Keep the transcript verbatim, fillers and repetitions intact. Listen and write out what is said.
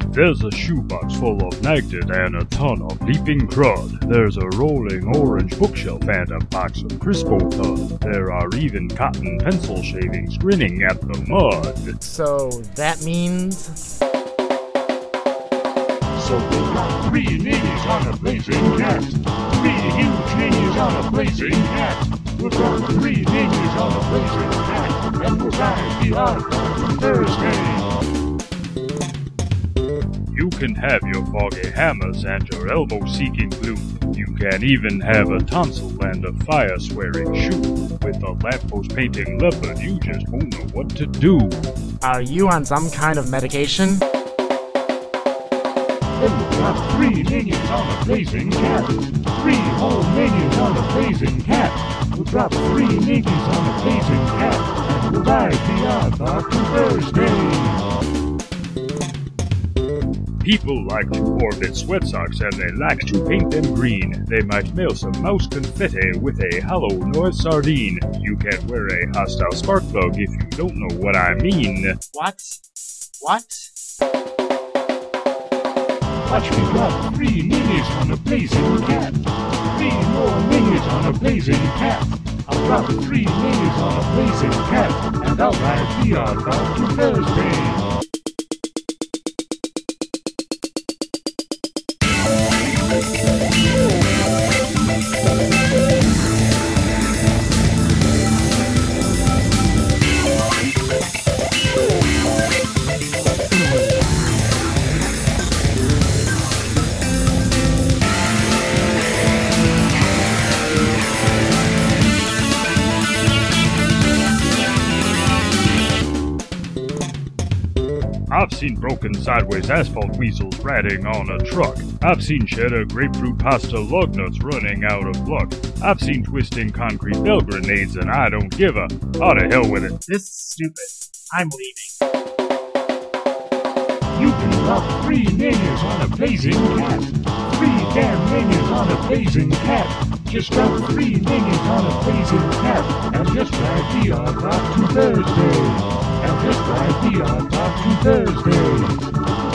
There's a shoebox full of nectar and a ton of leaping crud. There's a rolling orange bookshelf and a box of Crispo Thud. There are even cotton pencil shavings grinning at the mud. So that means... So we got three niggas on a blazing cat. Three huge niggas on a blazing cat. We've got three niggas on a blazing cat. And we'll ride the odd on Thursday. You can have your foggy hammers and your elbow-seeking glue. You can even have a tonsil and a fire-swearing shoe. With a lamppost-painting leopard, you just won't know what to do. Are you on some kind of medication? And we've got three niggas on a blazing cat. Three whole niggas on a blazing cat. We'll drop three niggas on a blazing cat. And we'll ride the odd on Thursday. People like to orbit sweat socks and they like to paint them green. They might mail some mouse confetti with a hollow North sardine. You can wear a hostile spark plug if you don't know what I mean. What? What? Watch me drop three niggas on a blazing cat. Three more niggas on a blazing cat. I'll drop three niggas on a blazing cat. And I'll ride the odd out to Thursday. I've seen broken sideways asphalt weasels ratting on a truck. I've seen cheddar grapefruit pasta lug nuts running out of luck. I've seen twisting concrete bell grenades and I don't give a... Oh, to hell with it. This is stupid. I'm leaving. You can drop three niggas on a blazing cat. Three damn niggas on a blazing cat. Just drop three niggas on a blazing cat. And just ride the odd rock to Thursday. And just ride the odd rock to Thursday.